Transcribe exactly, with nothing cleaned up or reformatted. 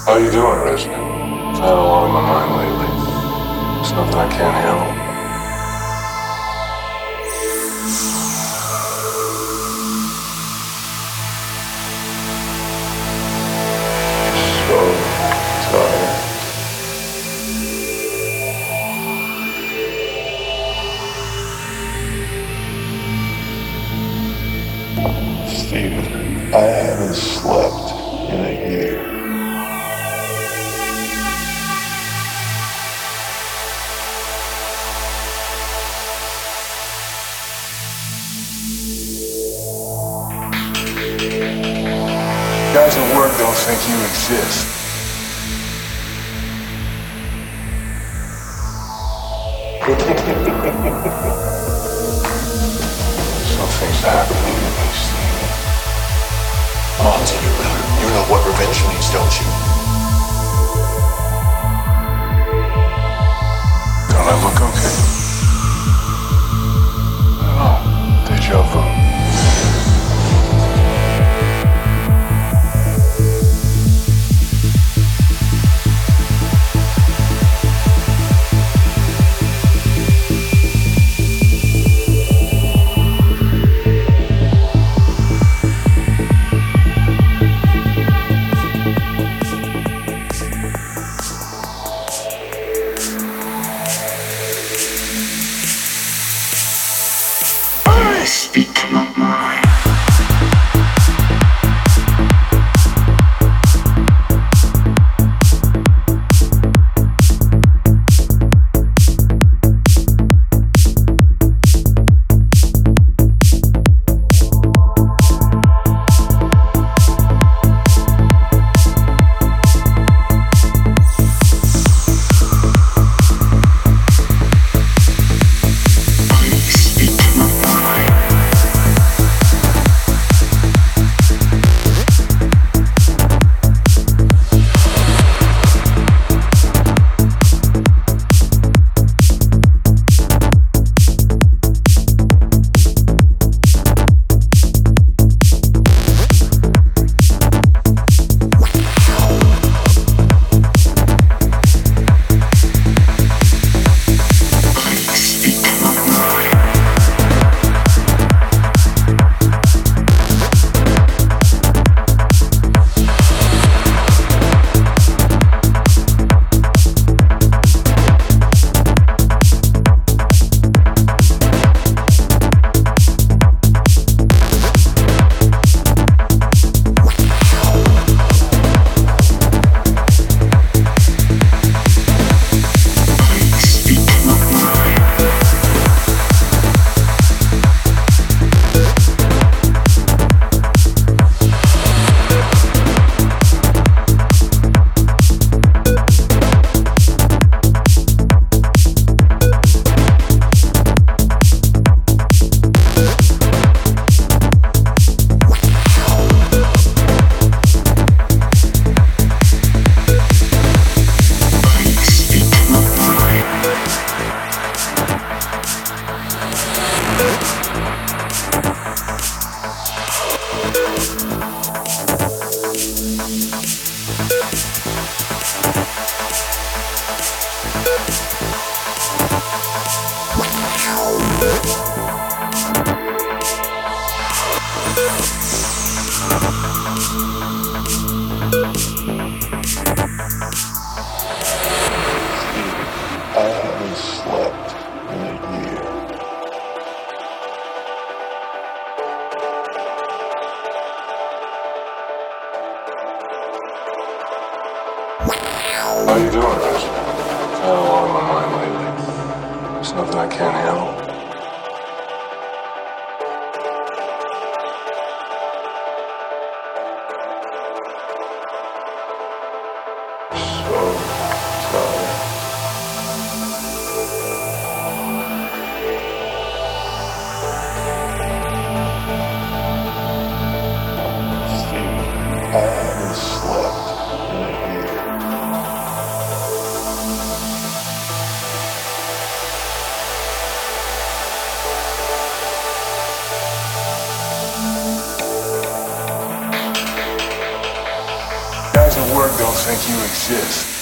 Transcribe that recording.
How you doing, Resident? I've had a lot on my mind lately. It's nothing I can't handle. So tired. Steven, I haven't slept in a year. Guys at work don't think you exist. Something's happening to me, Steve. Come on, T. You know what revenge means, don't you? Don't I look okay? Oh, deja vu. Speak my mind. I haven't slept in a year. How you doing, Resident? I've had a lot on my mind lately. It's nothing I can't handle. So tired. I haven't slept in a year. guys at work don't think you exist.